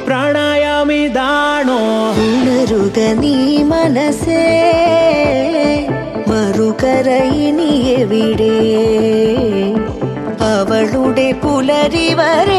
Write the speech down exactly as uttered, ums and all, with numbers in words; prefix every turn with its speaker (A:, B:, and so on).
A: പ്രണയമിതാണോ?
B: ഉണരുക നീ മനസ്സേ, മറുകര ഇനി എവിടെ? അവളുടെ പുലരി വരെ